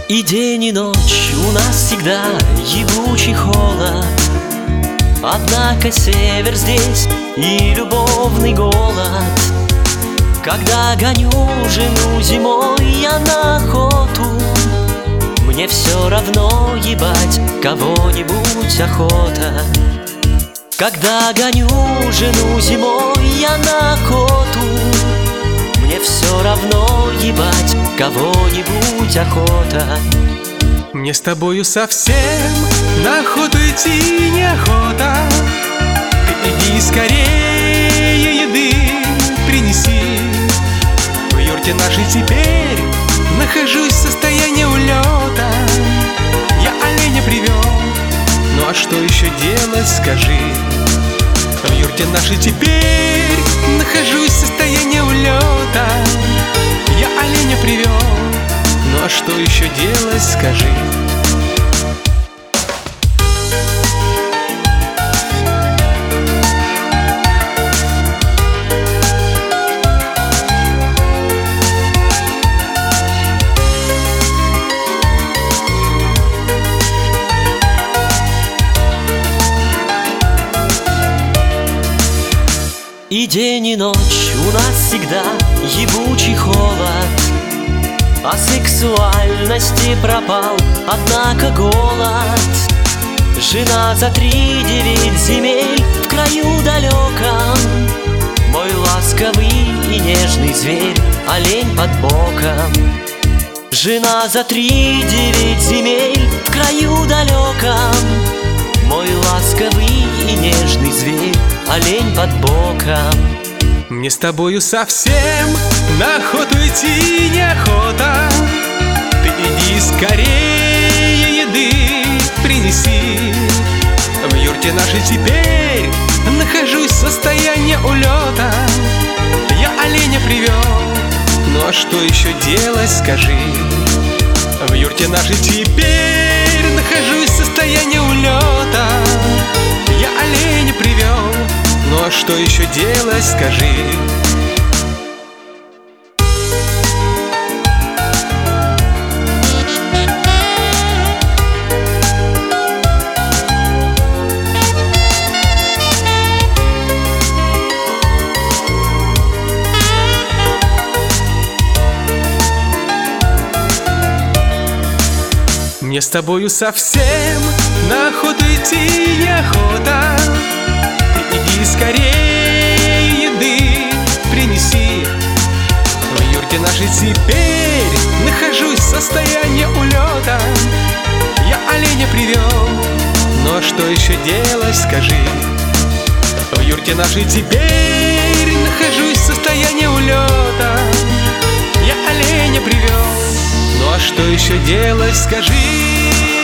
И день, и ночь у нас всегда ебучий холод. Однако север здесь и любовный голод. Когда гоню жену зимой я на охоту, мне все равно ебать кого-нибудь охота. Когда гоню жену зимой я на охоту, мне все равно ебать кого-нибудь охота. Мне с тобою совсем на охоту идти неохота. Ты иди скорее еды принеси. В юрте нашей теперь нахожусь в состоянии улета. Я оленя привел, ну а что еще делать, скажи? В юрте нашей теперь нахожусь в состоянии улета. Я оленя привел, ну а что еще делать, скажи? И день, и ночь у нас всегда ебучий холод. А сексуальности пропал, однако голод. Жена за 3-9 земель в краю далеком. Мой ласковый и нежный зверь, олень под боком. Жена за 3-9 земель в краю далеком. Мой ласковый и нежный зверь, олень под боком. Мне с тобою совсем на охоту идти неохота. Ты иди скорее еды принеси. В юрте нашей теперь нахожусь в состоянии улета. Я оленя привел, ну а что еще делать, скажи? В юрте нашей теперь нахожусь в состоянии улета. Я оленя привел, ну а что еще делать, скажи? Мне с тобою совсем на охоту идти неохота. Ты иди скорее еды принеси. В юрте нашей теперь нахожусь в состоянии улета. Я оленя привел, ну а что еще делать, скажи? В юрте нашей теперь нахожусь в состоянии улета. Я оленя привел, ну а что еще делать, скажи?